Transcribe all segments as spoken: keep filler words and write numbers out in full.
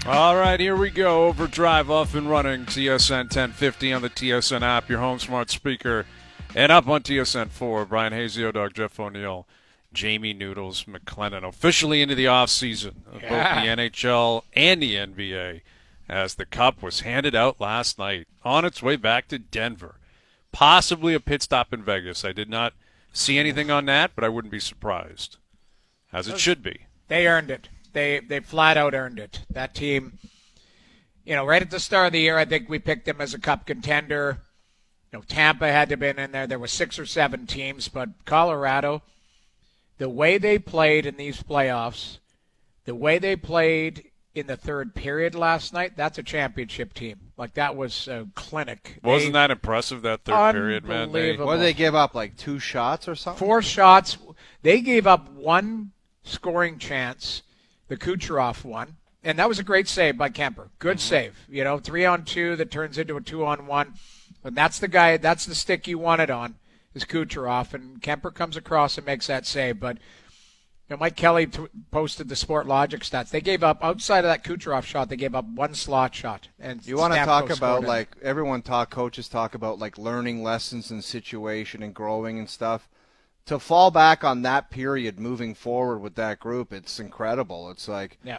All right, here we go. Overdrive off and running. T S N ten fifty on the T S N app, your home smart speaker, and up on T S N four. Brian Hazy, Dog, Jeff O'Neill, Jamie Noodles McLennan, officially into the offseason of Yeah. both the N H L and the N B A, as the Cup was handed out last night on its way back to Denver. Possibly a pit stop in Vegas. I did not see anything on that, but I wouldn't be surprised, as it should be. They earned it. They they flat out earned it. That team, you know, right at the start of the year, I think we picked them as a Cup contender. You know, Tampa had to have been in there. There were six or seven teams, but Colorado, the way they played in these playoffs, the way they played in the third period last night, that's a championship team. Like, that was a clinic. Wasn't They- that impressive, that third period, man? They, Unbelievable. What did they give up, like two shots or something? Four shots. They gave up one scoring chance, the Kucherov one, and that was a great save by Kemper. Good Mm-hmm. save. You know, three on two that turns into a two on one. And that's the guy, that's the stick you want it on, is Kucherov. And Kemper comes across and makes that save. But you know, Mike Kelly t- posted the Sport Logic stats. They gave up, outside of that Kucherov shot, they gave up one slot shot. And You want to Stamkos talk scored about, it. like, everyone talk, coaches talk about, like, learning lessons and situation and growing and stuff. To fall back on that period moving forward with that group, it's incredible. It's like, Yeah.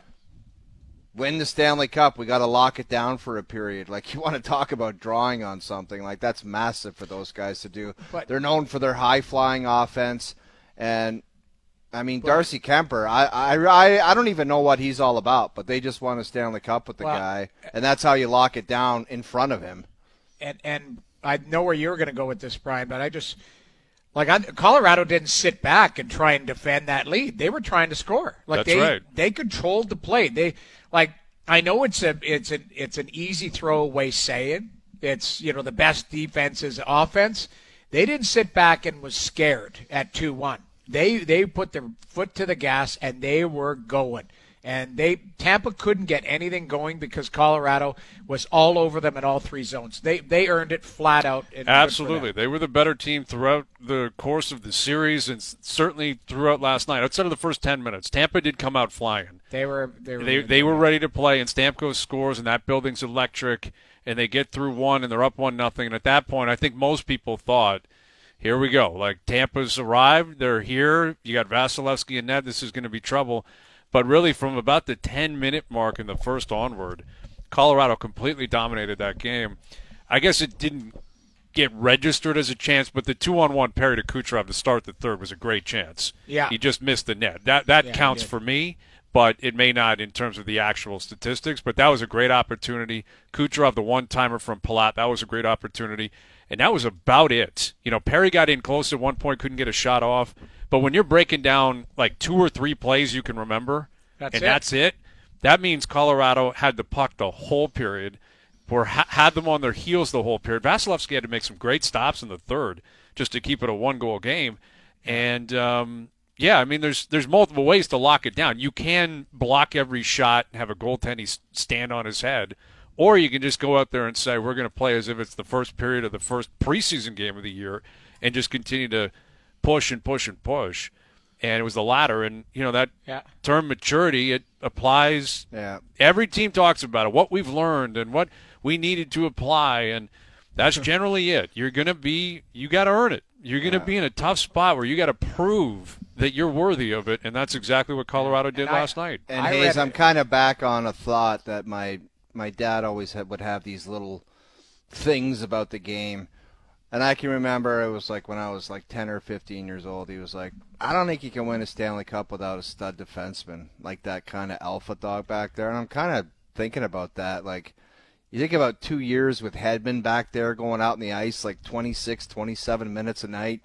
win the Stanley Cup, we got to lock it down for a period. Like, you want to talk about drawing on something. Like, that's massive for those guys to do. But- They're known for their high-flying offense. And, I mean, Darcy Kemper, I, I, I, I don't even know what he's all about, but they just won a Stanley Cup with the Well, guy. And that's how you lock it down in front of him. and and I know where you're going to go with this, Brian, but I just like I, Colorado didn't sit back and try and defend that lead. They were trying to score. Like That's they right. they controlled the play. They like I know it's a it's an it's an easy throwaway saying. It's you know the best defense is offense. They didn't sit back and was scared at two one. They they put their foot to the gas and they were going. And they Tampa couldn't get anything going because Colorado was all over them in all three zones. They they earned it flat out. And good for Absolutely. them. They were the better team throughout the course of the series and s- certainly throughout last night. Outside of the first ten minutes, Tampa did come out flying. They were they were They they were ready to play, and Stamkos scores, and that building's electric, and they get through one, and they're up one nothing. And at that point, I think most people thought, here we go. Like, Tampa's arrived. They're here. You got Vasilevsky and net. This is going to be trouble. But really, from about the ten-minute mark in the first onward, Colorado completely dominated that game. I guess it didn't get registered as a chance, but the two-on-one parry to Kucherov to start the third was a great chance. Yeah. He just missed the net. That that Yeah, he counts did. for me, but it may not in terms of the actual statistics. But that was a great opportunity. Kucherov, the one-timer from Palat, that was a great opportunity. And that was about it. You know, Perry got in close at one point, couldn't get a shot off. But when you're breaking down like two or three plays you can remember, That's and it. that's it, that means Colorado had the puck the whole period, or ha- had them on their heels the whole period. Vasilevsky had to make some great stops in the third just to keep it a one-goal game. And, um, yeah, I mean, there's there's multiple ways to lock it down. You can block every shot and have a goaltender stand on his head, or you can just go out there and say, we're going to play as if it's the first period of the first preseason game of the year and just continue to push and push and push. And it was the latter. And, you know, that Yeah. term maturity, it applies. Yeah. Every team talks about it, what we've learned and what we needed to apply. And that's generally it. You're going to be, you got to earn it. You're going to be in a tough spot where you got to prove that you're worthy of it. And that's exactly what Colorado did And I- last night. And I Hayes, read I'm it. kind of back on a thought that my my dad always had, would have these little things about the game. And I can remember it was like when I was like ten or fifteen years old, he was like, I don't think you can win a Stanley Cup without a stud defenseman, like that kind of alpha dog back there. And I'm kind of thinking about that. Like, you think about two years with Hedman back there going out in the ice like twenty-six, twenty-seven minutes a night.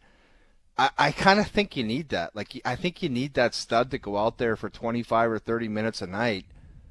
I, I kind of think you need that. Like, I think you need that stud to go out there for twenty-five or thirty minutes a night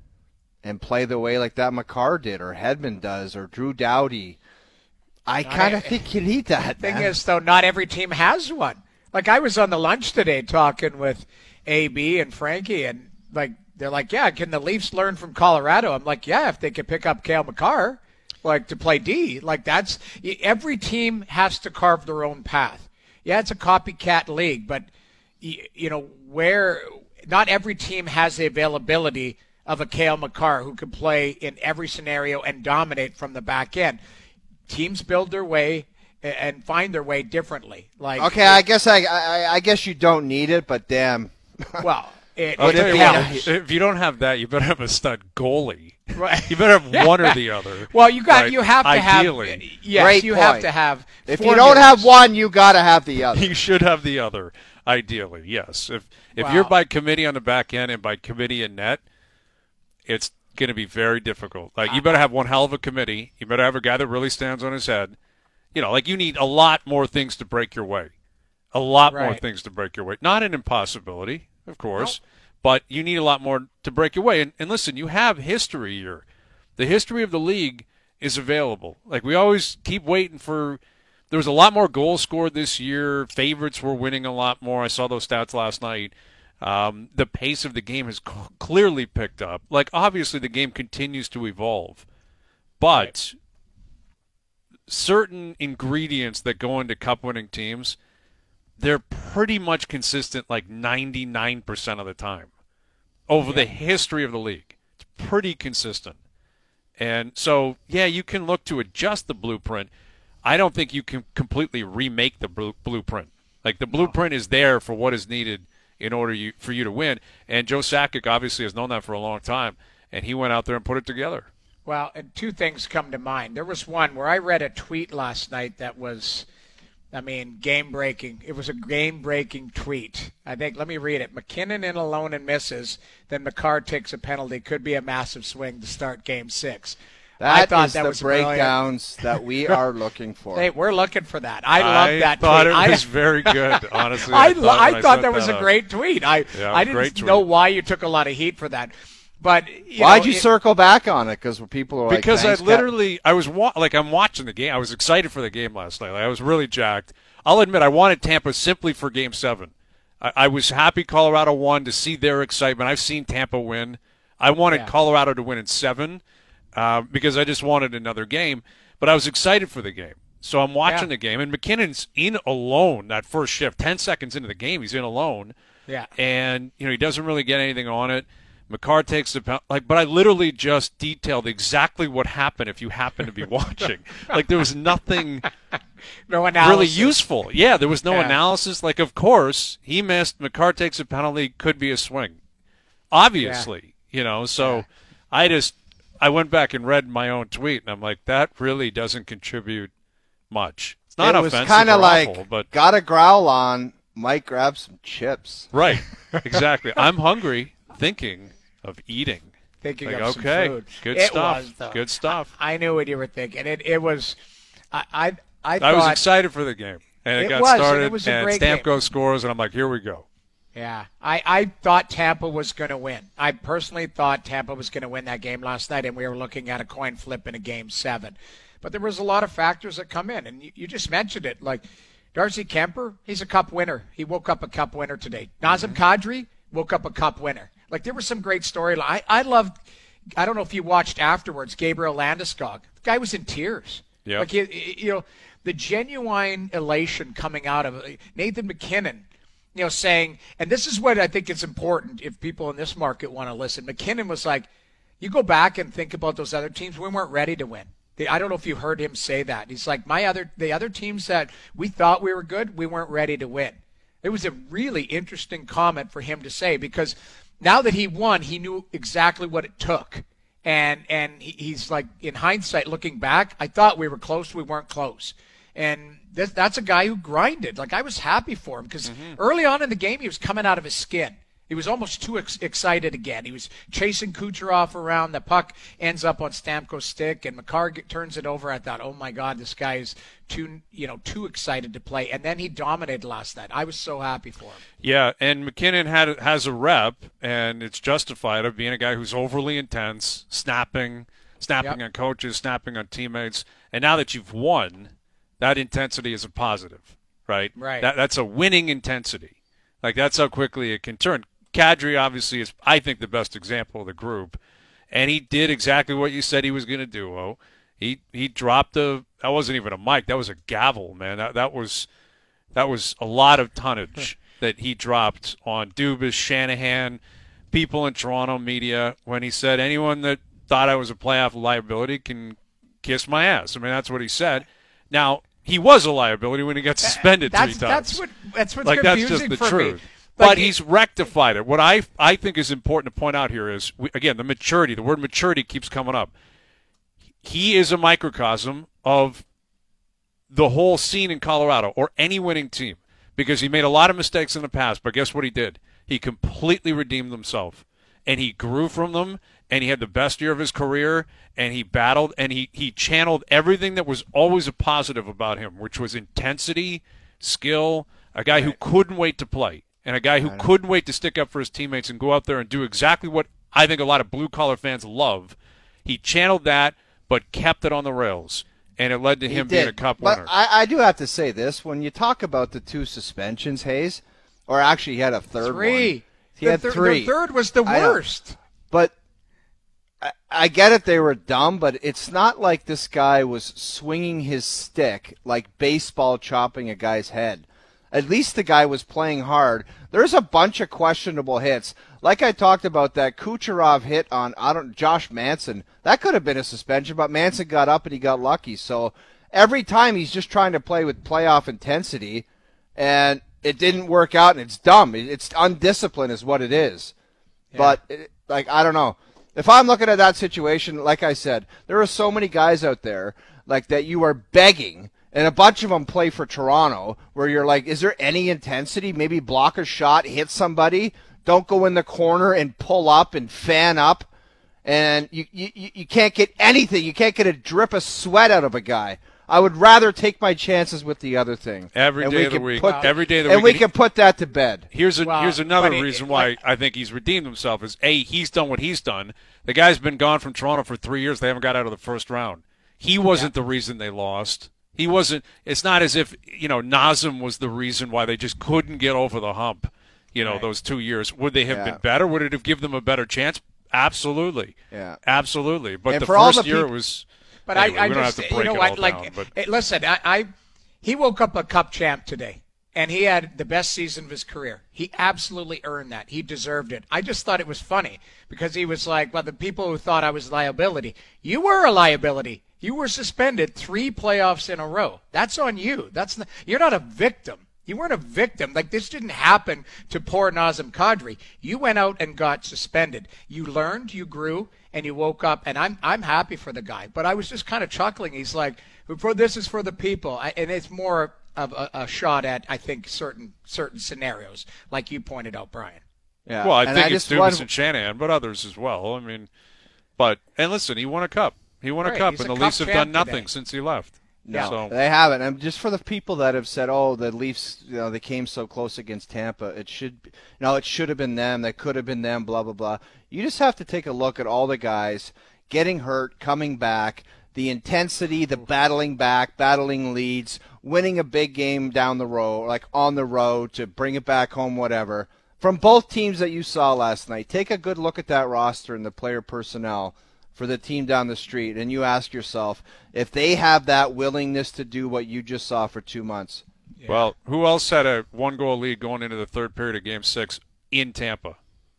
and play the way like that McCarr did or Hedman does or Drew Doughty. I kind of think you need that. Thing man. is, though, not every team has one. Like, I was on the lunch today talking with A B and Frankie, and, like, they're like, yeah, can the Leafs learn from Colorado? I'm like, yeah, if they could pick up Cale McCarr, like, to play D. Like, that's – every team has to carve their own path. Yeah, it's a copycat league, but, you, you know, where – not every team has the availability of a Cale Makar who can play in every scenario and dominate from the back end. Teams build their way and find their way differently. Like okay, I guess I, I I guess you don't need it, but damn. Well, it, I'll it tell you helps. what, if you don't have that, you better have a stud goalie. Right. You better have one or the other. Well, you got Right. you have to Ideally. have yes, Great you point. have to have. If you don't have one, you got to have the other. You should have the other, ideally, yes. If if Wow. you're by committee on the back end and by committee in net, it's going to be very difficult. Like, you better have one hell of a committee. You better have a guy that really stands on his head. You know, like, you need a lot more things to break your way. A lot more Right. things to break your way. Not an impossibility, of course, but you need a lot more to break your way. And, and listen, you have history here. The history of the league is available. Like, we always keep waiting for – there was a lot more goals scored this year. Favorites were winning a lot more. I saw those stats last night. Um, the pace of the game has c- clearly picked up. Like, obviously, the game continues to evolve. But certain ingredients that go into cup-winning teams, they're pretty much consistent like ninety-nine percent of the time over the history of the league. It's pretty consistent. And so, yeah, you can look to adjust the blueprint. I don't think you can completely remake the blu- blueprint. Like, the blueprint is there for what is needed in order you, for you to win. And Joe Sakic obviously has known that for a long time, and he went out there and put it together. Well, and two things come to mind. There was one where I read a tweet last night that was, I mean, game-breaking. It was a game-breaking tweet. I think, let me read it. McKinnon in alone and misses, then Makar takes a penalty. Could be a massive swing to start game six. That I thought is that the was brilliant. breakdowns that we are looking for. Hey, we're looking for that. I love that thought tweet. it was I, very good, honestly. I, thought, I, when thought sent that was a out. great tweet. I, Yeah, I great didn't know tweet. why you took a lot of heat for that. But you Why'd know, you it- circle back on it? Because people are like, Because I "Thanks, Cap." literally, I was wa- like, I'm watching the game. I was excited for the game last night. Like, I was really jacked. I'll admit, I wanted Tampa simply for Game Seven. I, I was happy Colorado won to see their excitement. I've seen Tampa win. I wanted Yeah. Colorado to win in seven uh, because I just wanted another game. But I was excited for the game. So I'm watching Yeah. the game, and McKinnon's in alone that first shift. Ten seconds into the game, he's in alone. Yeah. And, you know, he doesn't really get anything on it. Makar takes the pen- like, but I literally just detailed exactly what happened if you happen to be watching. Like, there was nothing no analysis. really useful. Yeah, there was no Yeah. analysis. Like, of course, he missed. Makar takes a penalty, could be a swing. Obviously, you know, so Yeah. I just, I went back and read my own tweet, and I'm like, that really doesn't contribute much. It's not it was offensive kind or of like, awful, but got a growl on, might grab some chips. right, exactly. I'm hungry, thinking of eating. Thinking Like, of some okay, food. good It stuff. was, though. Good stuff. I knew what you were thinking. It it was. I I, I I thought. was excited for the game, and it, It got was, and it started, was a and great Stamkos scores, and I'm like, here we go. Yeah, I, I thought Tampa was going to win. I personally thought Tampa was going to win that game last night, and we were looking at a coin flip in a game seven. But there was a lot of factors that come in, and you, you just mentioned it. Like Darcy Kemper, he's a cup winner. He woke up a cup winner today. Nazem Kadri woke up a cup winner. Like, there was some great storyline. I, I loved, I don't know if you watched afterwards, Gabriel Landeskog. The guy was in tears. Yep. Like, he, you know, the genuine elation coming out of it. Nathan McKinnon, you know, saying, and this is what I think is important if people in this market want to listen. McKinnon was like, you go back and think about those other teams, we weren't ready to win. They, I don't know if you heard him say that. He's like, my other, the other teams that we thought we were good, we weren't ready to win. It was a really interesting comment for him to say, because now that he won, he knew exactly what it took. And and he, he's like, in hindsight, looking back, I thought we were close, we weren't close. And this, that's a guy who grinded. Like, I was happy for him because early on in the game, he was coming out of his skin. He was almost too ex- excited again. He was chasing Kucherov around. The puck ends up on Stamkos' stick, and Makar get, turns it over. I thought, oh my God, this guy is too, you know, too excited to play. And then he dominated last night. I was so happy for him. Yeah, and McKinnon had has a rep, and it's justified of being a guy who's overly intense, snapping, snapping Yep. on coaches, snapping on teammates. And now that you've won, that intensity is a positive, right? Right. That, that's a winning intensity. Like, that's how quickly it can turn. Kadri, obviously, is, I think, the best example of the group. And he did exactly what you said he was going to do, O. He he dropped a – that wasn't even a mic. That was a gavel, man. That, that was that was a lot of tonnage that he dropped on Dubas, Shanahan, people in Toronto media when he said anyone that thought I was a playoff liability can kiss my ass. I mean, that's what he said. Now, he was a liability when he got suspended that's, three times. That's what that's what's like that's confusing just the for truth. me. But Like, he's rectified it. What I I think is important to point out here is we, again the maturity. The word maturity keeps coming up. He is a microcosm of the whole scene in Colorado or any winning team because he made a lot of mistakes in the past. But guess what he did? He completely redeemed himself, and he grew from them. And he had the best year of his career, and he battled, and he, he channeled everything that was always a positive about him, which was intensity, skill, a guy who couldn't wait to play, and a guy who couldn't wait to stick up for his teammates and go out there and do exactly what I think a lot of blue-collar fans love. He channeled that, but kept it on the rails, and it led to He him did. being a Cup but winner. I, I do have to say this. When you talk about the two suspensions, Hayes, or actually he had a third three. one. He the had thir- three. The third was the I know. worst. But I, I get it, they were dumb, but it's not like this guy was swinging his stick like baseball chopping a guy's head. At least the guy was playing hard. There's a bunch of questionable hits. Like I talked about that Kucherov hit on I don't Josh Manson. That could have been a suspension, but Manson got up and he got lucky. So every time he's just trying to play with playoff intensity, and it didn't work out, and it's dumb. It's undisciplined is what it is. Yeah. But, it, like, I don't know. If I'm looking at that situation, like I said, there are so many guys out there like that you are begging, and a bunch of them play for Toronto, where you're like, is there any intensity? Maybe block a shot, hit somebody. Don't go in the corner and pull up and fan up. And you, you, you can't get anything. You can't get a drip of sweat out of a guy. I would rather take my chances with the other thing. Every and day we of the can week. Put, Wow. Every day of the and week. we can put that to bed. Here's a, Well, here's another but it- reason it- why like- I think he's redeemed himself is, A, he's done what he's done. The guy's been gone from Toronto for three years. They haven't got out of the first round. He wasn't yeah. the reason they lost. He wasn't – it's not as if, you know, Nazem was the reason why they just couldn't get over the hump, you know, right. those two years. Would they have yeah. been better? Would it have given them a better chance? Absolutely. Yeah. Absolutely. But and the for first all the year peop- it was – But anyway, I, I we don't just, have to break you know it what, all like, down. But. Hey, listen, I, I, he woke up a Cup champ today, and he had the best season of his career. He absolutely earned that. He deserved it. I just thought it was funny because he was like, well, the people who thought I was a liability, you were a liability. You were suspended three playoffs in a row. That's on you. That's not, you're not a victim. You weren't a victim. Like, this didn't happen to poor Nazem Kadri. You went out and got suspended. You learned, you grew, and you woke up. And I'm I'm happy for the guy. But I was just kind of chuckling. He's like, for this is for the people. I, and it's more of a, a shot at, I think, certain certain scenarios, like you pointed out, Brian. Yeah. Well, I and think I it's Dubas want... and Shanahan, but others as well. I mean, but and listen, he won a cup. He won right. a cup, He's and a the cup Leafs have done nothing today. since he left. No, so. they haven't. And just for the people that have said, "Oh, the Leafs, you know, they came so close against Tampa. It should, you know, it should have been them. That could have been them. Blah blah blah." You just have to take a look at all the guys getting hurt, coming back, the intensity, the battling back, battling leads, winning a big game down the road, like on the road to bring it back home, whatever. From both teams that you saw last night, take a good look at that roster and the player personnel for the team down the street, and you ask yourself if they have that willingness to do what you just saw for two months. Yeah. Well, who else had a one-goal lead going into the third period of Game Six in Tampa?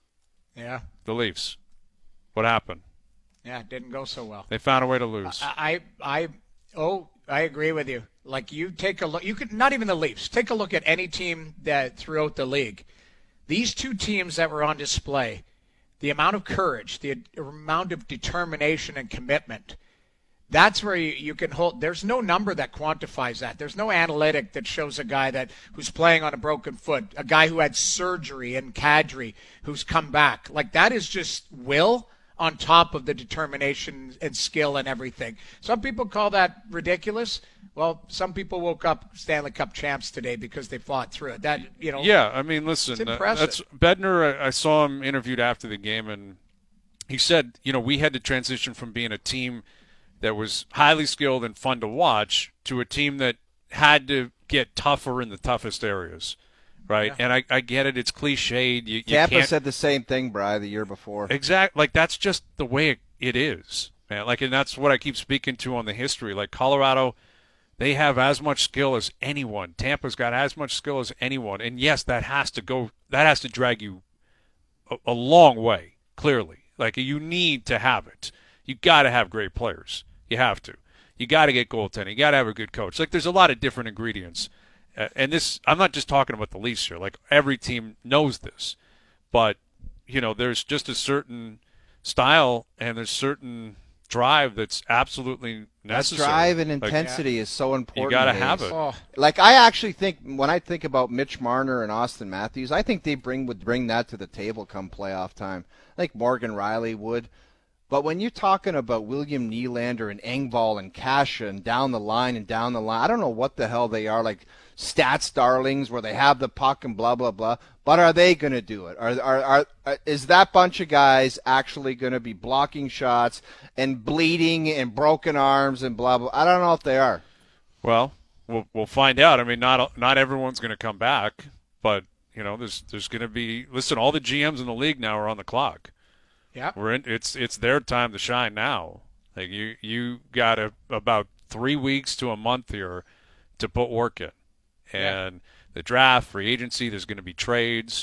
Yeah, the Leafs. What happened? Yeah, it didn't go so well. They found a way to lose. I, I, I oh, I agree with you. Like, you take a look. You could not even the Leafs. Take a look at any team that throughout the league. These two teams that were on display. The amount of courage, the amount of determination and commitment, that's where you, you can hold. There's no number that quantifies that. There's no analytic that shows a guy that who's playing on a broken foot, a guy who had surgery in Kadri who's come back. Like, that is just will on top of the determination and skill and everything. Some people call that ridiculous. Well, some people woke up Stanley Cup champs today because they fought through it. That, you know. Yeah, I mean, listen, uh, that's Bednar. I, I saw him interviewed after the game, and he said, you know, we had to transition from being a team that was highly skilled and fun to watch to a team that had to get tougher in the toughest areas, right? Yeah. And I, I get it; it's cliched. You, you Tampa can't... said the same thing, Bri, the year before. Exactly. Like, that's just the way it, it is, man. Like, and that's what I keep speaking to on the history. Like, Colorado. They have as much skill as anyone. Tampa's got as much skill as anyone. And, yes, that has to go – that has to drag you a, a long way, clearly. Like, you need to have it. You got to have great players. You have to. You got to get goaltending. You got to have a good coach. Like, there's a lot of different ingredients. Uh, and this, I'm not just talking about the Leafs here. Like, every team knows this. But, you know, there's just a certain style and there's certain drive that's absolutely necessary. That drive and like, intensity yeah. is so important. You got to Hayes. have it. Oh, Like, I actually think when I think about Mitch Marner and Austin Matthews, I think they bring would bring that to the table come playoff time. I think Morgan Riley would. But when you're talking about William Nylander and Engvall and Kasha and down the line and down the line, I don't know what the hell they are, like stats darlings where they have the puck and blah, blah, blah. But are they going to do it? Are, are, are, are, is that bunch of guys actually going to be blocking shots and bleeding and broken arms and blah, blah? I don't know if they are. Well, we'll we'll find out. I mean, not not everyone's going to come back, but you know, there's there's going to be. Listen, all the G Ms in the league now are on the clock. yeah. We're in. It's it's their time to shine now. Like you you got a, about three weeks to a month here to put work in, and Yeah. the draft, free agency. There's going to be trades,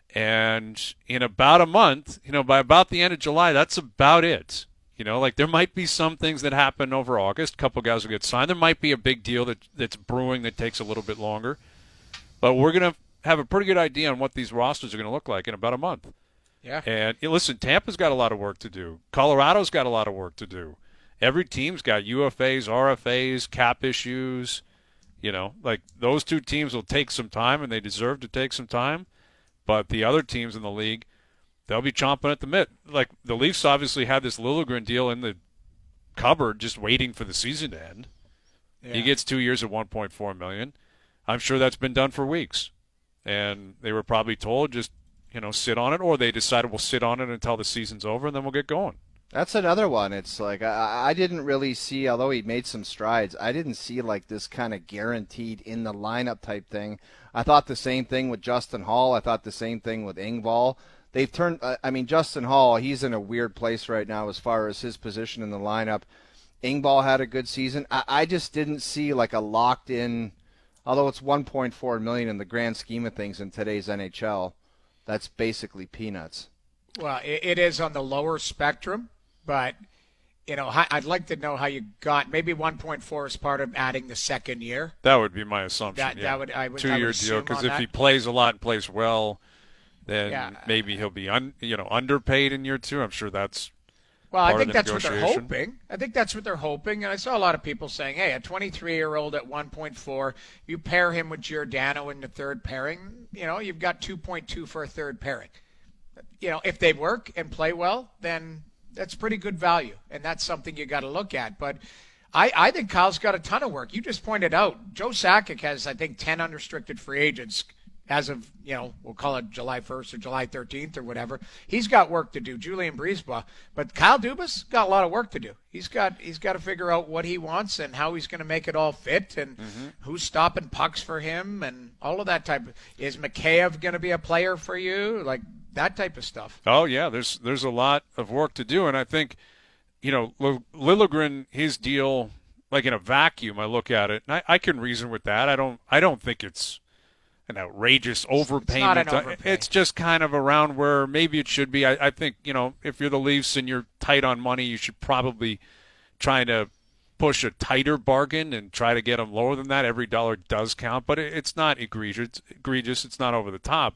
and in about a month, you know, by about the end of July, that's about it. You know, like there might be some things that happen over August. A couple guys will get signed. There might be a big deal that that's brewing that takes a little bit longer. But we're going to have a pretty good idea on what these rosters are going to look like in about a month. Yeah. And you know, listen, Tampa's got a lot of work to do. Colorado's got a lot of work to do. Every team's got U F As, R F As, cap issues. You know, like those two teams will take some time, and they deserve to take some time. But the other teams in the league, they'll be chomping at the bit. Like the Leafs obviously had this Liljegren deal in the cupboard, just waiting for the season to end. Yeah. He gets two years at one point four million dollars. I'm sure that's been done for weeks, and they were probably told just you know sit on it, or they decided we'll sit on it until the season's over, and then we'll get going. That's another one. It's like I, I didn't really see, although he made some strides, I didn't see like this kind of guaranteed in the lineup type thing. I thought the same thing with Justin Hall. I thought the same thing with Engvall. They've turned. I mean, Justin Hall, he's in a weird place right now as far as his position in the lineup. Engvall had a good season. I, I just didn't see like a locked in. Although it's one point four million dollars in the grand scheme of things in today's N H L, that's basically peanuts. Well, it, it is on the lower spectrum, but you know, I'd like to know how you got maybe one point four is part of adding the second year. That would be my assumption. That yeah. that would I would two I year would deal because because if he plays a lot and plays well, then Yeah. maybe he'll be un, you know underpaid in year two. I'm sure that's Well, I part of think the that's what they're negotiation. hoping. I think that's what they're hoping. And I saw a lot of people saying, hey, a twenty-three-year-old at one point four, you pair him with Giordano in the third pairing, you know, you've got two point two for a third pairing. You know, if they work and play well, then that's pretty good value. And that's something you got to look at. But I, I think Kyle's got a ton of work. You just pointed out, Joe Sakic has, I think, ten unrestricted free agents as of, you know, we'll call it July first or July thirteenth or whatever. He's got work to do, Julian Brisebois. But Kyle Dubas got a lot of work to do. He's got he's got to figure out what he wants and how he's going to make it all fit and Mm-hmm. who's stopping pucks for him and all of that type of. Is Mikheyev going to be a player for you? Like that type of stuff. Oh yeah, there's there's a lot of work to do, and I think, you know, L- Liljegren, his deal, like in a vacuum, I look at it, and I, I can reason with that. I don't I don't think it's an outrageous overpayment. not an overpay. It's just kind of around where maybe it should be. I, I think, you know, if you're the Leafs and you're tight on money, you should probably try to push a tighter bargain and try to get them lower than that. Every dollar does count, but it, it's not egregious. Egregious. It's not over the top.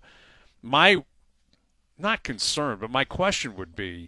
My not concern, but my question would be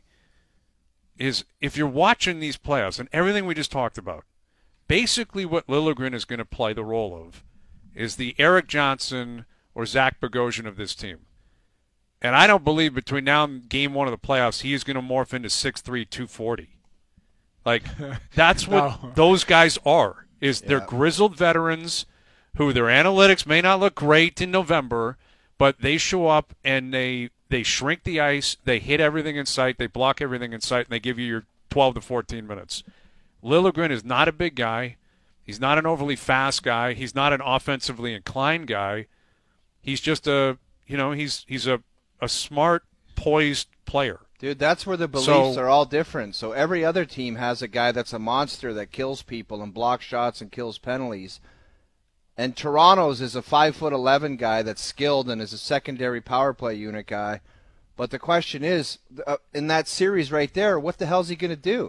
is if you're watching these playoffs and everything we just talked about, basically what Liljegren is going to play the role of is the Eric Johnson or Zach Bogosian of this team. And I don't believe between now and game one of the playoffs he is going to morph into six three, two forty. Like, that's what No. those guys are, is they're Yeah. grizzled veterans who their analytics may not look great in November, but they show up and they they shrink the ice, they hit everything in sight, they block everything in sight, and they give you your twelve to fourteen minutes. Liljegren is not a big guy. He's not an overly fast guy. He's not an offensively inclined guy. He's just a, you know, he's he's a, a smart, poised player. Dude, that's where the beliefs So- are all different. So every other team has a guy that's a monster that kills people and blocks shots and kills penalties. And Toronto's is a five foot eleven guy that's skilled and is a secondary power play unit guy But the question is, uh, in that series right there, what the hell is he going to do?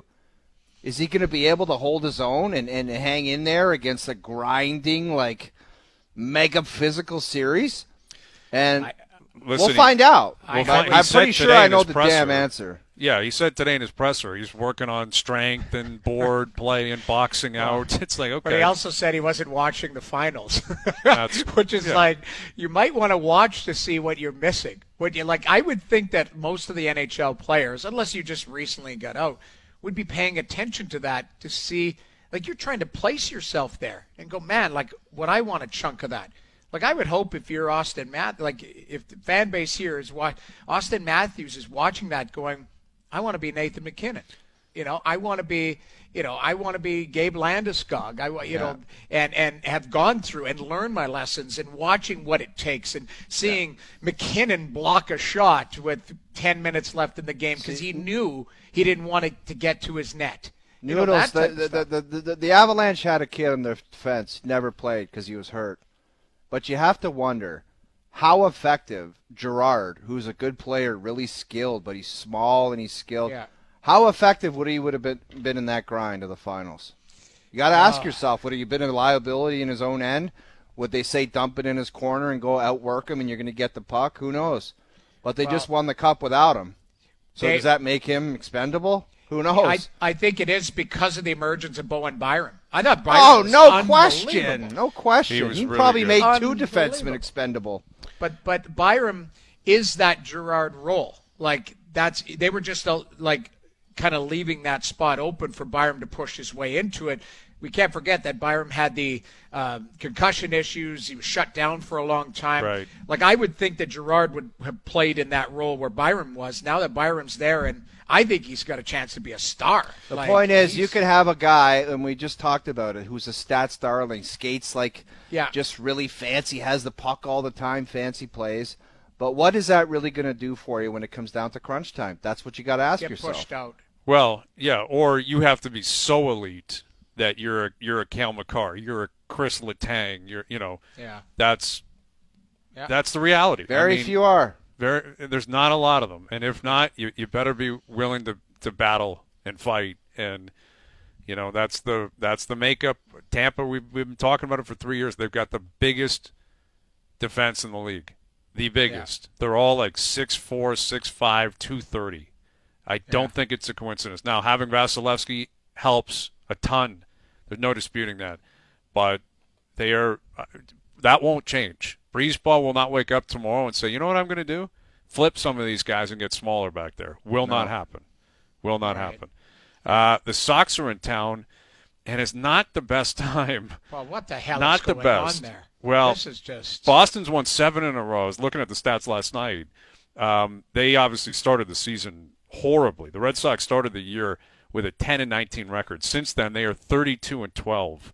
Is he going to be able to hold his own and, and hang in there against a grinding, like, mega physical series? And I, Listen, we'll find out. We'll I, find- he I'm said pretty sure today I in know his the presser- damn answer. Yeah, he said today in his presser he's working on strength and board play and boxing out. It's like, okay. But he also said he wasn't watching the finals, That's- which is yeah. like you might want to watch to see what you're missing. What you like, I would think that most of the N H L players, unless you just recently got out, would be paying attention to that to see. Like you're trying to place yourself there and go, man, like what I want a chunk of that. Like I would hope if you're Austin Matthews, like if the fan base here is what Austin Matthews is watching that, going, I want to be Nathan McKinnon. You know, I want to be, you know, I want to be Gabe Landeskog. I want, you Yeah. know, and and have gone through and learned my lessons and watching what it takes and seeing McKinnon block a shot with ten minutes left in the game because he knew he didn't want it to get to his net. You know, Noodles, that type of the, stuff. the, the, the, the Avalanche had a kid on their defense, never played because he was hurt. But you have to wonder how effective Gerard, who's a good player, really skilled, but he's small and he's skilled, Yeah. how effective would he would have been, been in that grind of the finals? You got to ask yourself, would he have been a liability in his own end? Would they say dump it in his corner and go outwork him and you're going to get the puck? Who knows? But they Well, just won the cup without him. So they- does that make him expendable? Who knows? I, I think it is because of the emergence of Bowen Byram. I thought Byram Oh, was no unbelievable. question. No question. He He, was really probably good. made two Unbelievable. defensemen expendable. But but Byram is that Gerard role. Like that's they were just uh, like kind of leaving that spot open for Byram to push his way into it. We can't forget that Byram had the uh, concussion issues. He was shut down for a long time. Right. Like I would think that Gerard would have played in that role where Byram was. Now that Byram's there, and I think he's got a chance to be a star. The Like, point is, you he's- could have a guy, and we just talked about it, who's a stats darling, skates like Yeah. just really fancy, has the puck all the time, fancy plays. But what is that really going to do for you when it comes down to crunch time? That's what you got to ask get yourself. pushed out. Well, yeah, or you have to be so elite that you're a, you're a Cal McCarr, you're a Chris Letang, you're you know, Yeah. that's Yeah. that's the reality. I Very mean, few are. Very, there's not a lot of them, and if not, you you better be willing to, to battle and fight, and you know that's the that's the makeup. Tampa, we've we've been talking about it for three years. They've got the biggest defense in the league, the biggest. They're all like six four, six five, two thirty. I don't think it's a coincidence. Now having Vasilevsky helps a ton. There's no disputing that, but they are that won't change. Breezeball will not wake up tomorrow and say, you know what I'm going to do? Flip some of these guys and get smaller back there. Will not happen. Will not Right. happen. Uh, the Sox are in town, and it's not the best time. Well, what the hell Not is the going best. on there? Well, this is just Boston's won seven in a row. I was looking at the stats last night. Um, they obviously started the season horribly. The Red Sox started the year with a ten and nineteen record. Since then, they are thirty-two and twelve.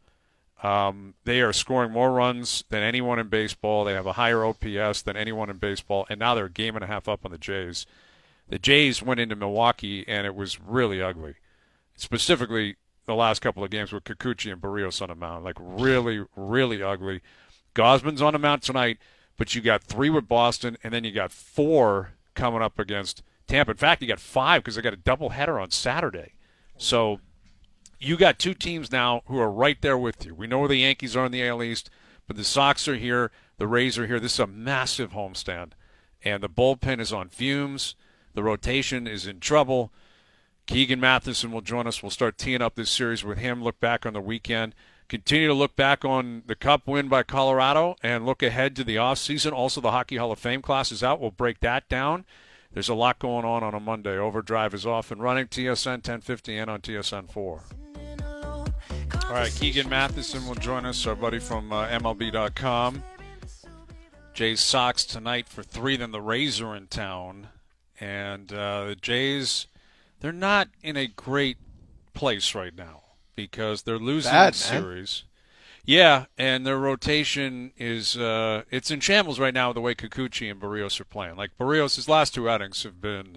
Um, they are scoring more runs than anyone in baseball. They have a higher O P S than anyone in baseball, and now they're a game and a half up on the Jays. The Jays went into Milwaukee, and it was really ugly. Specifically, the last couple of games with Kikuchi and Barrios on the mound, like really, really ugly. Gosman's on the mound tonight, but you got three with Boston, and then you got four coming up against Tampa. In fact, you got five because they got a doubleheader on Saturday. So you got two teams now who are right there with you. We know where the Yankees are in the A L East, but the Sox are here, the Rays are here. This is a massive homestand, and the bullpen is on fumes. The rotation is in trouble. Keegan Matheson will join us. We'll start teeing up this series with him, look back on the weekend, continue to look back on the Cup win by Colorado, and look ahead to the offseason. Also, the Hockey Hall of Fame class is out. We'll break that down. There's a lot going on on a Monday. Overdrive is off and running. T S N ten fifty and on T S N four. All right, Keegan Matheson will join us, our buddy from uh, M L B dot com. Jays Sox tonight for three. Then the Rays are in town. And uh, the Jays, they're not in a great place right now because they're losing Bad, the man. series. Yeah, and their rotation is uh, it's in shambles right now the way Kikuchi and Barrios are playing. Like Barrios, his last two outings have been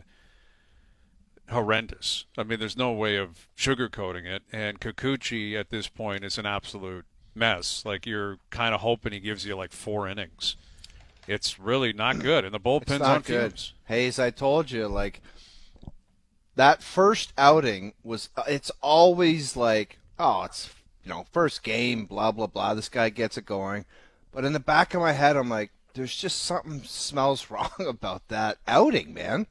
horrendous. I mean, there's no way of sugarcoating it. And Kikuchi at this point is an absolute mess. Like you're kind of hoping he gives you like four innings. It's really not good, and the bullpen's It's on not good. fumes. Hayes, I told you, like, that first outing was, it's always like, oh, it's, you know, first game, blah, blah, blah. This guy gets it going. But in the back of my head, I'm like, there's just something smells wrong about that outing, man.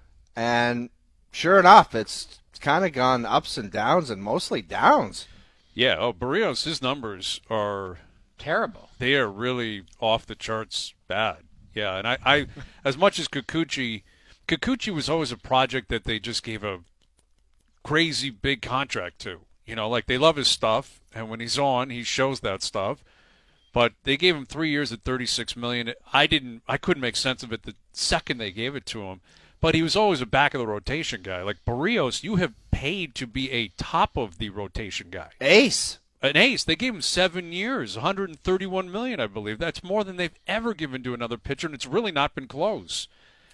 And sure enough, it's kind of gone ups and downs, and mostly downs. Yeah, oh, Barrios, his numbers are Terrible. they are really off the charts bad. Yeah, and I, I as much as Kikuchi, Kikuchi was always a project that they just gave a crazy big contract to. You know, like they love his stuff, and when he's on, he shows that stuff. But they gave him three years at thirty-six million dollars. I didn't, I couldn't make sense of it the second they gave it to him. But he was always a back of the rotation guy. Like Barrios, you have paid to be a top of the rotation guy. Ace. An ace. They gave him seven years, one hundred thirty-one million dollars, I believe. That's more than they've ever given to another pitcher, and it's really not been close.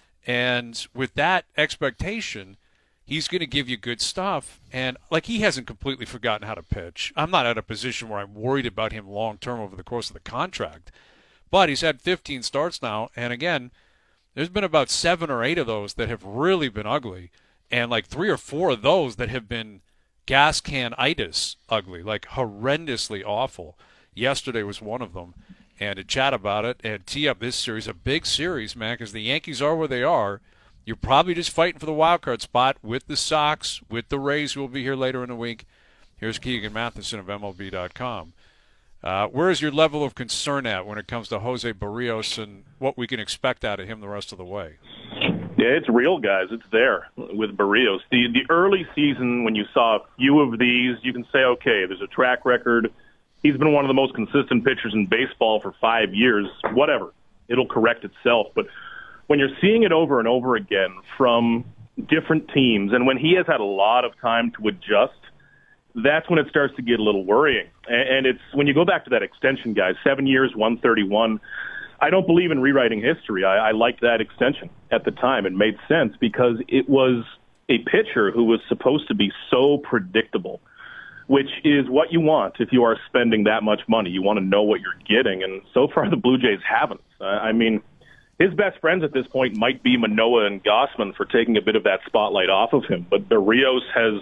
And with that expectation, he's going to give you good stuff. And, like, he hasn't completely forgotten how to pitch. I'm not at a position where I'm worried about him long-term over the course of the contract. But he's had fifteen starts now, and, again, there's been about seven or eight of those that have really been ugly, and, like, three or four of those that have been gas can-itis ugly, like horrendously awful. Yesterday was one of them. And to chat about it and tee up this series, a big series, man, because the Yankees are where they are. You're probably just fighting for the wild card spot with the Sox, with the Rays, who will be here later in the week. Here's Keegan Matheson of M L B dot com. Uh, where is your level of concern at when it comes to Jose Barrios and what we can expect out of him the rest of the way? Yeah, it's real, guys. It's there with Barrios. The the early season, when you saw a few of these, you can say, okay, there's a track record. He's been one of the most consistent pitchers in baseball for five years. Whatever. It'll correct itself. But when you're seeing it over and over again from different teams, and when he has had a lot of time to adjust, that's when it starts to get a little worrying. And it's when you go back to that extension, guys, seven years, one thirty-one. I don't believe in rewriting history. I, I liked that extension at the time. It made sense because it was a pitcher who was supposed to be so predictable, which is what you want if you are spending that much money. You want to know what you're getting, and so far the Blue Jays haven't. Uh, I mean, his best friends at this point might be Manoah and Gossman for taking a bit of that spotlight off of him, but Barrios has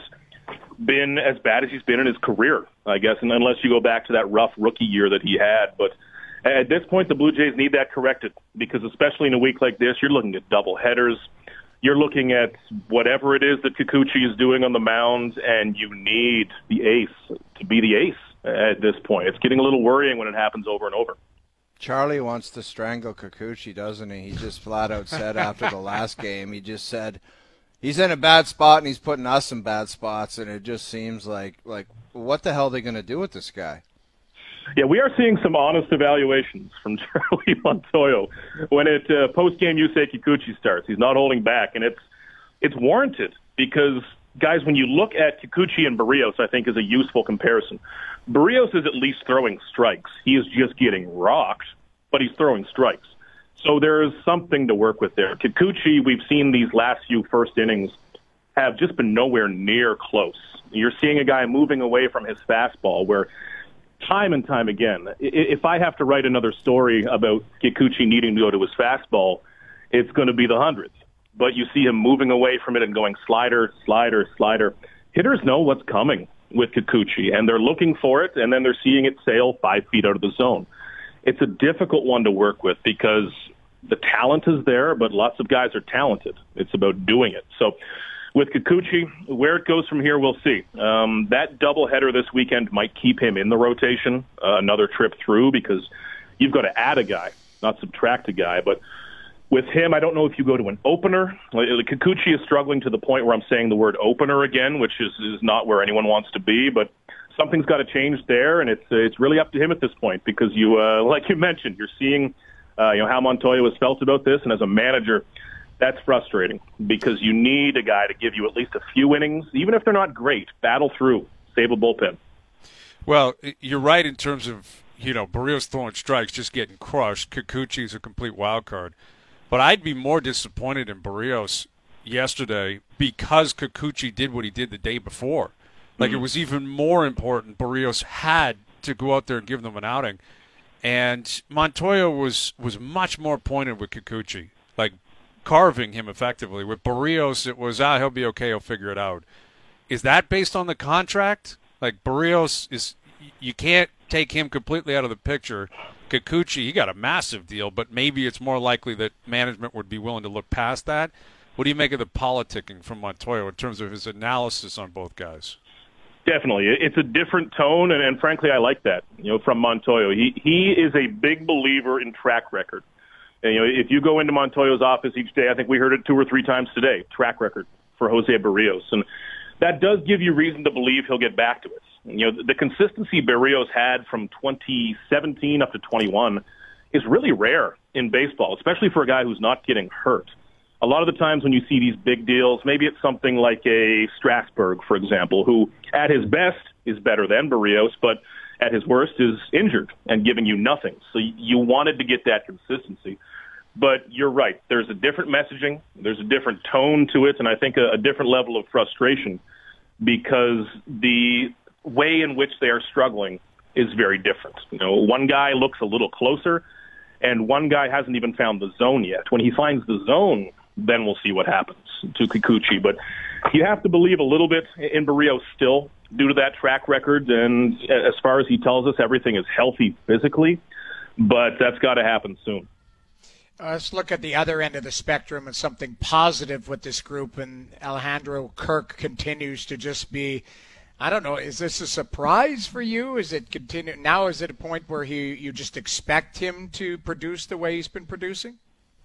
been as bad as he's been in his career, I guess, and unless you go back to that rough rookie year that he had. But at this point, the Blue Jays need that corrected because especially in a week like this, you're looking at double headers. You're looking at whatever it is that Kikuchi is doing on the mound, and you need the ace to be the ace at this point. It's getting a little worrying when it happens over and over. Charlie wants to strangle Kikuchi, doesn't he? He just flat out said after the last game, he just said he's in a bad spot and he's putting us in bad spots, and it just seems like, like what the hell are they going to do with this guy? Yeah, we are seeing some honest evaluations from Charlie Montoyo when it uh, post-game Yusei Kikuchi starts. He's not holding back, and it's it's warranted because, guys, when you look at Kikuchi and Barrios, I think is a useful comparison. Barrios is at least throwing strikes. He is just getting rocked, but he's throwing strikes. So there is something to work with there. Kikuchi, we've seen these last few first innings have just been nowhere near close. You're seeing a guy moving away from his fastball where time and time again, if I have to write another story about Kikuchi needing to go to his fastball, it's going to be the hundreds. But you see him moving away from it and going slider, slider, slider. Hitters know what's coming with Kikuchi, and they're looking for it, and then they're seeing it sail five feet out of the zone. It's a difficult one to work with because the talent is there, but lots of guys are talented. It's about doing it. So with Kikuchi, where it goes from here, we'll see. Um, that doubleheader this weekend might keep him in the rotation, uh, another trip through, because you've got to add a guy, not subtract a guy. But with him, I don't know if you go to an opener. Kikuchi is struggling to the point where I'm saying the word opener again, which is, is not where anyone wants to be. But something's got to change there, and it's it's really up to him at this point because you, uh, like you mentioned, you're seeing uh, you know how Montoyo has felt about this, and as a manager, that's frustrating because you need a guy to give you at least a few innings, even if they're not great. Battle through, save a bullpen. Well, you're right in terms of, you know, Barrios throwing strikes, just getting crushed. Kikuchi's a complete wild card. But I'd be more disappointed in Barrios yesterday because Kikuchi did what he did the day before. Like, mm-hmm. It was even more important Barrios had to go out there and give them an outing. And Montoya was, was much more pointed with Kikuchi, like carving him effectively. With Barrios, it was, ah, he'll be okay, he'll figure it out. Is that based on the contract? Like, Barrios is, you can't take him completely out of the picture. Kikuchi, he got a massive deal, but maybe it's more likely that management would be willing to look past that. What do you make of the politicking from Montoya in terms of his analysis on both guys? Definitely. It's a different tone, and, and frankly, I like that, you know, from Montoya. He he is a big believer in track record. And, you know, if you go into Montoya's office each day, I think we heard it two or three times today, track record for Jose Barrios. And that does give you reason to believe he'll get back to it. You know, the, the consistency Barrios had from twenty seventeen up to twenty-one is really rare in baseball, especially for a guy who's not getting hurt. A lot of the times when you see these big deals, maybe it's something like a Strasburg, for example, who at his best is better than Barrios, but at his worst is injured and giving you nothing. So you wanted to get that consistency. But you're right. There's a different messaging. There's a different tone to it, and I think a, a different level of frustration because the way in which they are struggling is very different. You know, one guy looks a little closer, and one guy hasn't even found the zone yet. When he finds the zone, then we'll see what happens to Kikuchi. But you have to believe a little bit in Barrios still due to that track record. And as far as he tells us, everything is healthy physically. But that's got to happen soon. Uh, let's look at the other end of the spectrum and something positive with this group. And Alejandro Kirk continues to just be, I don't know, is this a surprise for you? Is it continue now? Is it a point where he you just expect him to produce the way he's been producing?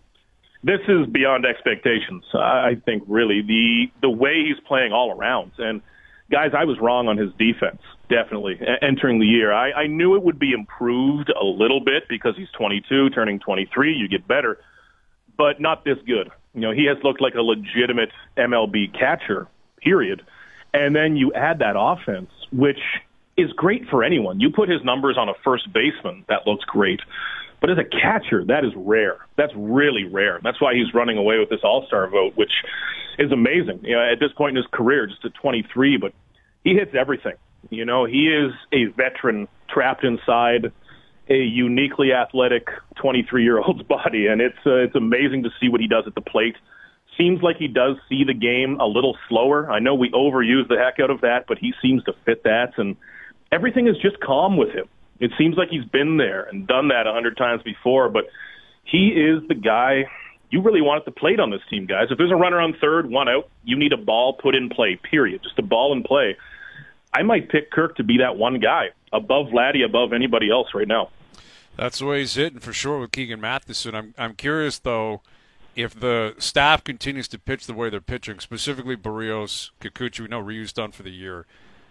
This is beyond expectations. I think really the the way he's playing all around. And guys, I was wrong on his defense, definitely, entering the year. I, I knew it would be improved a little bit because he's twenty-two, turning twenty-three, you get better, but not this good. You know, he has looked like a legitimate M L B catcher, period. And then you add that offense, which is great for anyone. You put his numbers on a first baseman, that looks great. But as a catcher, that is rare. That's really rare. That's why he's running away with this all-star vote, which is amazing. You know, at this point in his career, just at twenty-three, but he hits everything. You know, he is a veteran trapped inside a uniquely athletic twenty-three-year-old's body, and it's uh, it's amazing to see what he does at the plate. Seems like he does see the game a little slower. I know we overuse the heck out of that, but he seems to fit that, and everything is just calm with him. It seems like he's been there and done that a hundred times before, but he is the guy you really want at the plate on this team, guys. If there's a runner on third, one out, you need a ball put in play, period. Just a ball in play. I might pick Kirk to be that one guy, above Vladdy, above anybody else right now. That's the way he's hitting for sure with Keegan Matheson. I'm I'm curious, though, if the staff continues to pitch the way they're pitching, specifically Barrios, Kikuchi, we know Ryu's done for the year,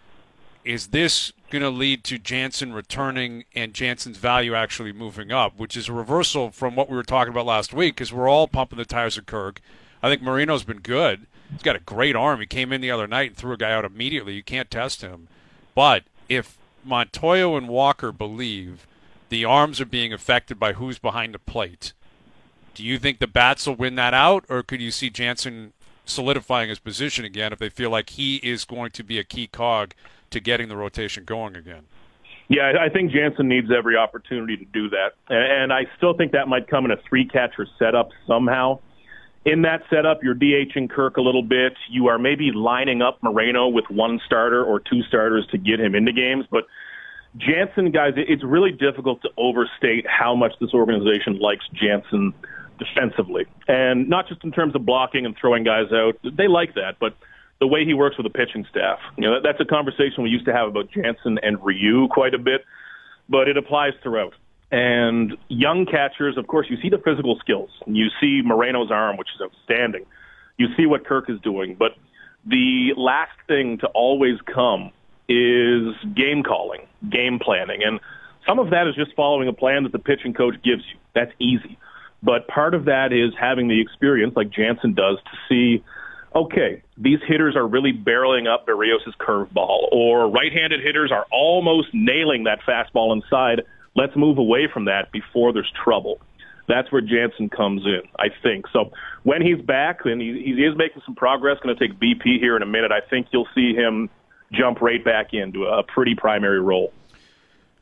is this going to lead to Jansen returning and Jansen's value actually moving up, which is a reversal from what we were talking about last week because we're all pumping the tires of Kirk. I think Marino's been good. He's got a great arm. He came in the other night and threw a guy out immediately. You can't test him. But if Montoya and Walker believe the arms are being affected by who's behind the plate, do you think the bats will win that out, or could you see Jansen solidifying his position again if they feel like he is going to be a key cog to getting the rotation going again? Yeah, I think Jansen needs every opportunity to do that. And I still think that might come in a three-catcher setup somehow. In that setup, you're DHing Kirk a little bit. You are maybe lining up Moreno with one starter or two starters to get him into games. But Jansen, guys, it's really difficult to overstate how much this organization likes Jansen defensively. And not just in terms of blocking and throwing guys out. They like that, but the way he works with the pitching staff. You know, that's a conversation we used to have about Jansen and Ryu quite a bit, but it applies throughout. And young catchers, of course, you see the physical skills. You see Moreno's arm, which is outstanding. You see what Kirk is doing. But the last thing to always come is game calling, game planning. And some of that is just following a plan that the pitching coach gives you. That's easy. But part of that is having the experience, like Jansen does, to see, okay, these hitters are really barreling up Barrios' curveball, or right-handed hitters are almost nailing that fastball inside. Let's move away from that before there's trouble. That's where Jansen comes in, I think. So when he's back, and he, he is making some progress, going to take B P here in a minute, I think you'll see him jump right back into a pretty primary role.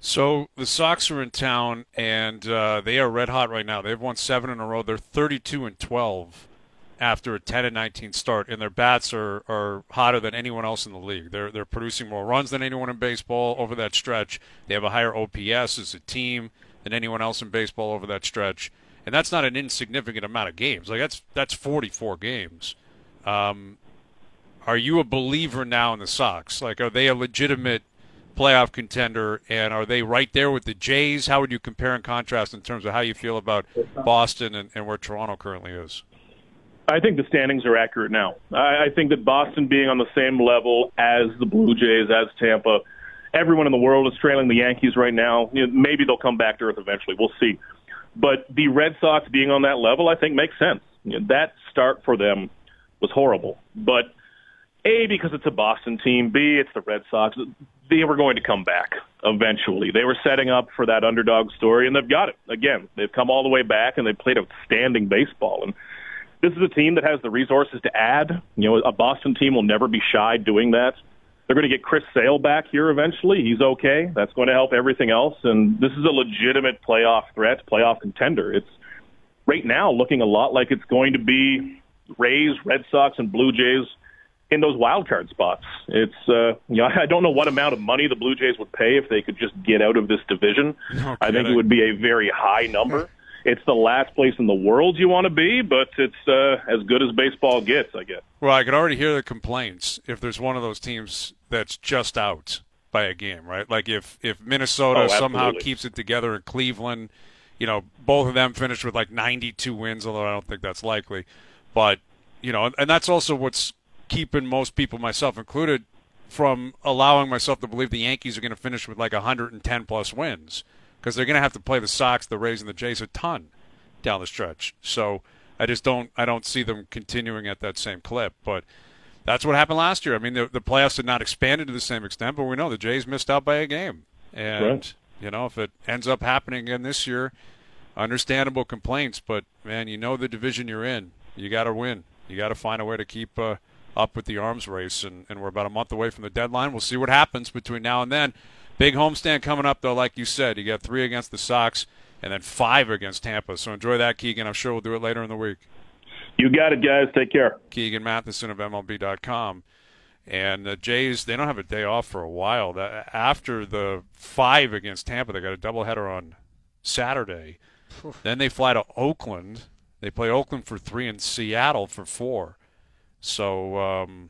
So the Sox are in town, and uh, they are red hot right now. They've won seven in a row. They're thirty-two and twelve after a ten and nineteen start, and their bats are, are hotter than anyone else in the league. They're they're producing more runs than anyone in baseball over that stretch. They have a higher O P S as a team than anyone else in baseball over that stretch, and that's not an insignificant amount of games. Like that's that's forty-four games. Um, are you a believer now in the Sox? Like, are they a legitimate playoff contender, and are they right there with the Jays? How would you compare and contrast in terms of how you feel about Boston and, and where Toronto currently is? I think the standings are accurate now. I, I think that Boston being on the same level as the Blue Jays, as Tampa, everyone in the world is trailing the Yankees right now. You know, maybe they'll come back to earth eventually. We'll see. But the Red Sox being on that level, I think, makes sense. You know, that start for them was horrible. But A, because it's a Boston team. B, it's the Red Sox. They were going to come back eventually. They were setting up for that underdog story, and they've got it. Again, they've come all the way back, and they've played outstanding baseball. And this is a team that has the resources to add. You know, a Boston team will never be shy doing that. They're going to get Chris Sale back here eventually. He's okay. That's going to help everything else. And this is a legitimate playoff threat, playoff contender. It's right now looking a lot like it's going to be Rays, Red Sox, and Blue Jays in those wild card spots. It's, uh, you know, I don't know what amount of money the Blue Jays would pay if they could just get out of this division. No I think it would be a very high number. It's the last place in the world you want to be, but it's uh, as good as baseball gets, I guess. Well, I could already hear the complaints if there's one of those teams that's just out by a game, right? Like if, if Minnesota Oh, somehow absolutely. keeps it together in Cleveland, you know, both of them finished with like ninety-two wins, although I don't think that's likely. But, you know, and that's also what's keeping most people, myself included, from allowing myself to believe the Yankees are going to finish with like one hundred ten plus wins, because they're going to have to play the Sox, the Rays, and the Jays a ton down the stretch. So I just don't I don't see them continuing at that same clip. But that's what happened last year. I mean, the, the playoffs had not expanded to the same extent, but we know the Jays missed out by a game. And, Right. you know, if it ends up happening again this year, understandable complaints. But, man, you know the division you're in. You got to win. You got to find a way to keep uh, up with the arms race. And, and we're about a month away from the deadline. We'll see what happens between now and then. Big homestand coming up, though, like you said. You got three against the Sox and then five against Tampa. So enjoy that, Keegan. I'm sure we'll do it later in the week. You got it, guys. Take care. Keegan Matheson of M L B dot com. And the Jays, they don't have a day off for a while. That, after the five against Tampa, they got a doubleheader on Saturday. Then they fly to Oakland. They play Oakland for three and Seattle for four. So, um,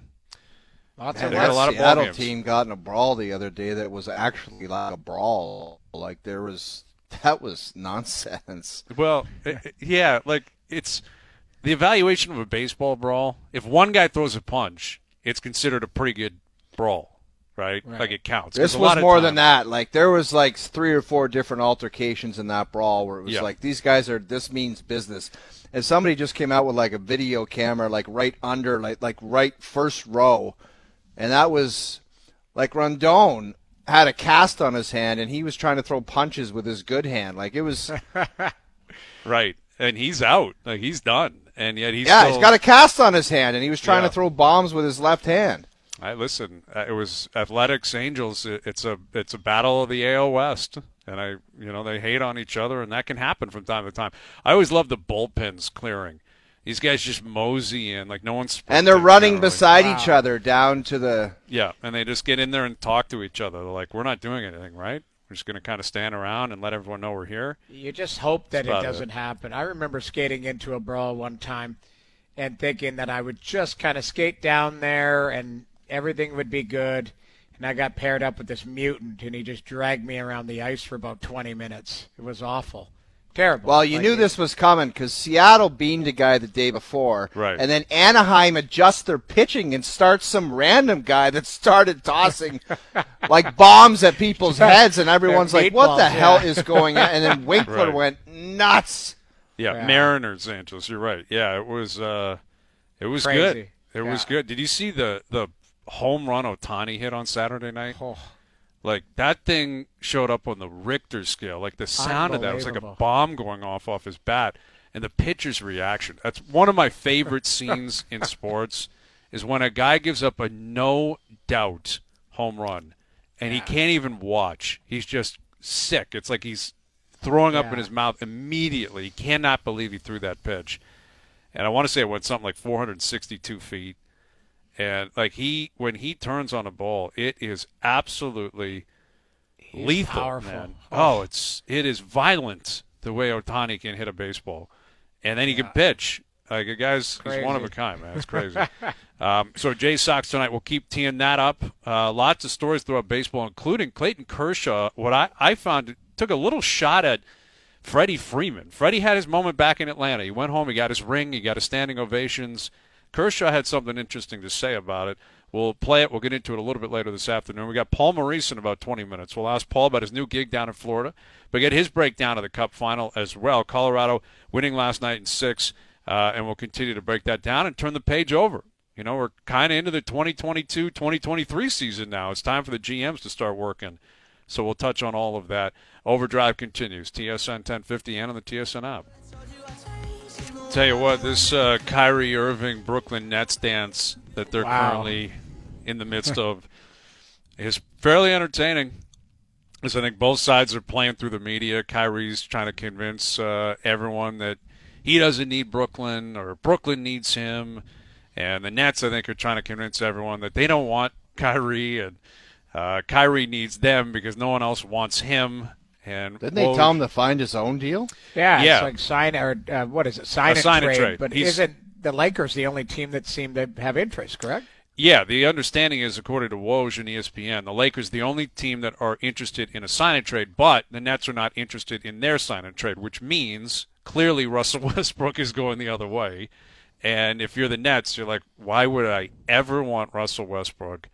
Lots Man, of they got a that lot of ball Seattle games. team got in a brawl the other day that was actually like a brawl. Like there was, that was nonsense. well, i- i- yeah, like it's the evaluation of a baseball brawl. If one guy throws a punch, it's considered a pretty good brawl, right? Right. Like it counts. 'Cause This a was lot of more times- than that. Like there was like three or four different altercations in that brawl where it was Yeah. like these guys are this means business. And somebody just came out with like a video camera like right under like like right first row. And that was like Rondon had a cast on his hand and he was trying to throw punches with his good hand. Like it was Right. And he's out. Like he's done. And yet he's Yeah, still, he's got a cast on his hand and he was trying Yeah. to throw bombs with his left hand. I listen. uh, It was Athletics Angels. It, it's a it's a battle of the A L West, and I you know they hate on each other, and that can happen from time to time. I always love the bullpens clearing. These guys just mosey in like no one's. And they're running generally. beside Wow. each other down to the Yeah, and they just get in there and talk to each other. They're like, we're not doing anything, right? We're just going to kind of stand around and let everyone know we're here. You just hope that That's it about doesn't happen. I remember skating into a brawl one time and thinking that I would just kind of skate down there and everything would be good. And I got paired up with this mutant, and he just dragged me around the ice for about twenty minutes. It was awful. Terrible. Well, you Like, knew it- this was coming because Seattle beamed a guy the day before. Right. And then Anaheim adjusts their pitching and starts some random guy that started tossing like bombs at people's heads, and everyone's They're like, what the meatballs, hell yeah. is going on? And then Winkler Right. went nuts. Yeah, Yeah. Mariners Angels. You're right. Yeah, it was. Uh, it was Crazy. good. It was Yeah. good. Did you see the the home run Ohtani hit on Saturday night? Oh, Like, that thing showed up on the Richter scale. Like, the sound of that was like a Unbelievable. bomb going off off his bat. And the pitcher's reaction. That's one of my favorite scenes in sports is when a guy gives up a no-doubt home run, and he can't even watch. He's just sick. It's like he's throwing up Yeah. in his mouth immediately. He cannot believe he threw that pitch. And I want to say it went something like four hundred sixty-two feet. And like he, when he turns on a ball, it is absolutely He's lethal, powerful. man. Oh, it's it is violent the way Ohtani can hit a baseball, and then he can pitch. Like a guy's, he's one of a Crazy. kind, man. It's crazy. um, so Jay Sox tonight, we'll keep teeing that up. Uh, lots of stories throughout baseball, including Clayton Kershaw. What I, I found took a little shot at Freddie Freeman. Freddie had his moment back in Atlanta. He went home, he got his ring, he got his standing ovations. Kershaw had something interesting to say about it. We'll play it. We'll get into it a little bit later this afternoon. We got Paul Maurice in about twenty minutes. We'll ask Paul about his new gig down in Florida, but get his breakdown of the Cup final as well. Colorado winning last night in six, uh, and we'll continue to break that down and turn the page over. You know, we're kind of into the twenty twenty-two twenty twenty-three season now. It's time for the G Ms to start working. So we'll touch on all of that. Overdrive continues. T S N ten fifty and on the T S N app. Tell you what, this uh, Kyrie Irving Brooklyn Nets dance that they're Wow. currently in the midst of is fairly entertaining. As I think both sides are playing through the media. Kyrie's trying to convince uh, everyone that he doesn't need Brooklyn or Brooklyn needs him. And the Nets, I think, are trying to convince everyone that they don't want Kyrie and uh, Kyrie needs them because no one else wants him. And Didn't they Woj- tell him to find his own deal? Yeah, Yeah. it's like sign or uh, what is it? Sign, A and, sign and trade, trade. But He's- isn't the Lakers the only team that seem to have interest? Correct? Yeah, the understanding is, according to Woj and E S P N, the Lakers the only team that are interested in a sign and trade, but the Nets are not interested in their sign and trade, which means clearly Russell Westbrook is going the other way. And if you're the Nets, you're like, why would I ever want Russell Westbrook?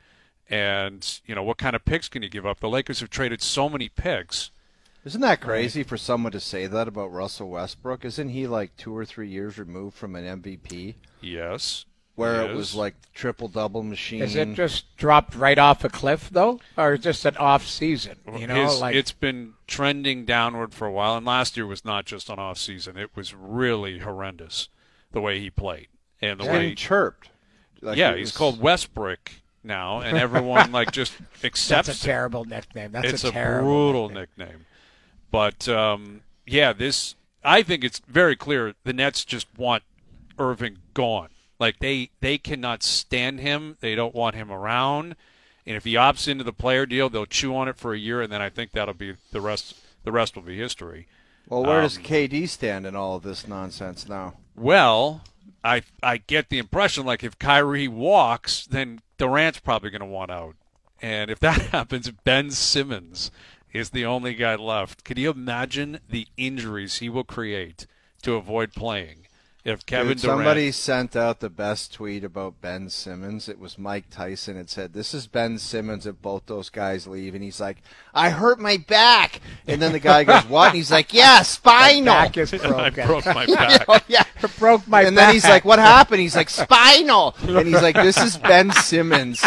And, you know, what kind of picks can you give up? The Lakers have traded so many picks. Isn't that crazy for someone to say that about Russell Westbrook? Isn't he like two or three years removed from an M V P? Yes. Where he it was is. like triple-double machine. Is it just dropped right off a cliff though, or just an off season? You know, His- like it's been trending downward for a while, and last year was not just an off season. It was really horrendous the way he played and the He's way getting chirped? Like yeah, it he's was- called Westbrick now, and everyone like just accepts that's a it. terrible nickname. That's It's a a terrible brutal nickname. nickname. But um, yeah, this I think it's very clear the Nets just want Irving gone. Like they they cannot stand him. They don't want him around. And if he opts into the player deal, they'll chew on it for a year, and then I think that'll be the rest. The rest will be history. Well, where um, does K D stand in all of this nonsense now? Well, I I get the impression like if Kyrie walks, then Durant's probably going to want out. And if that happens, Ben Simmons is the only guy left. Could you imagine the injuries he will create to avoid playing if Kevin Dude, Durant... somebody sent out the best tweet about Ben Simmons. It was Mike Tyson. It said, "This is Ben Simmons if both those guys leave." And he's like, "I hurt my back." And then the guy goes, "What?" And he's like, "Yeah, spinal." Back is I broken. broke my back. Oh, yeah. broke my And then he's back. like, "What happened?" He's like, "Spinal." And he's like, "This is Ben Simmons."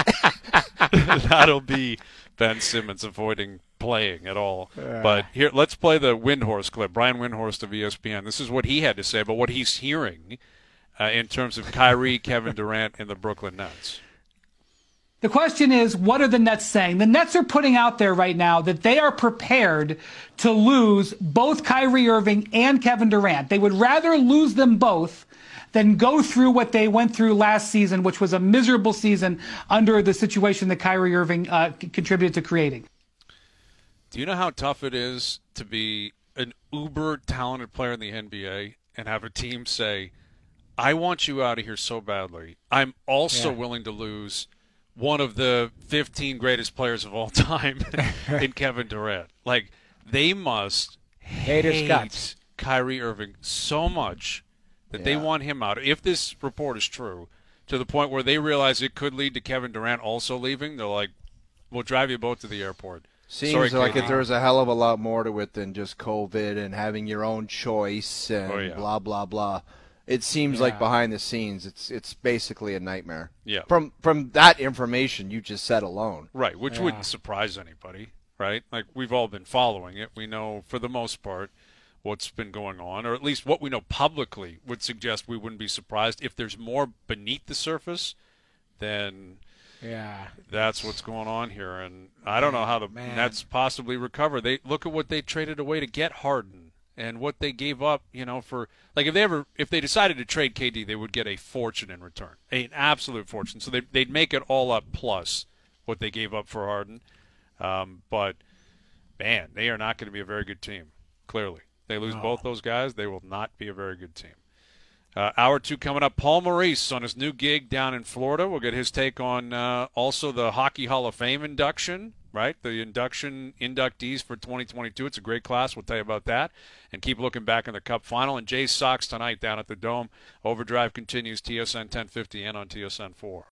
That'll be Ben Simmons avoiding playing at all. But here, let's play the Windhorst clip. Brian Windhorst of E S P N. This is what he had to say about what he's hearing uh, in terms of Kyrie, Kevin Durant, and the Brooklyn Nets. The question is, what are the Nets saying? The Nets are putting out there right now that they are prepared to lose both Kyrie Irving and Kevin Durant. They would rather lose them both than go through what they went through last season, which was a miserable season under the situation that Kyrie Irving uh, c- contributed to creating. Do you know how tough it is to be an uber talented player in the N B A and have a team say, I want you out of here so badly. I'm also Yeah. willing to lose one of the fifteen greatest players of all time in Kevin Durant. Like, they must Hate his guts. Kyrie Irving so much that they Yeah. want him out. If this report is true, to the point where they realize it could lead to Kevin Durant also leaving, they're like, we'll drive you both to the airport. Seems Sorry, like K D. it, there was a hell of a lot more to it than just COVID and having your own choice and Oh, yeah. blah blah blah. It seems Yeah. like behind the scenes, it's it's basically a nightmare. Yeah. From from that information you just said alone. Right, which Yeah. wouldn't surprise anybody, right? Like, we've all been following it. We know, for the most part, what's been going on, or at least what we know publicly would suggest we wouldn't be surprised. If there's more beneath the surface, then Yeah. That's what's going on here, and I don't know how the Man. Nets possibly recover. They look at what they traded away to get Harden and what they gave up, you know, for like if they ever if they decided to trade K D, they would get a fortune in return, an absolute fortune. So they they'd make it all up plus what they gave up for Harden. Um, but man, they are not going to be a very good team. Clearly, they lose No. both those guys, they will not be a very good team. Uh, hour two coming up. Paul Maurice on his new gig down in Florida. We'll get his take on uh, also the Hockey Hall of Fame induction, right? The induction inductees for twenty twenty-two. It's a great class. We'll tell you about that. And keep looking back in the Cup final. And Jay's Sox tonight down at the Dome. Overdrive continues T S N ten fifty and on T S N four.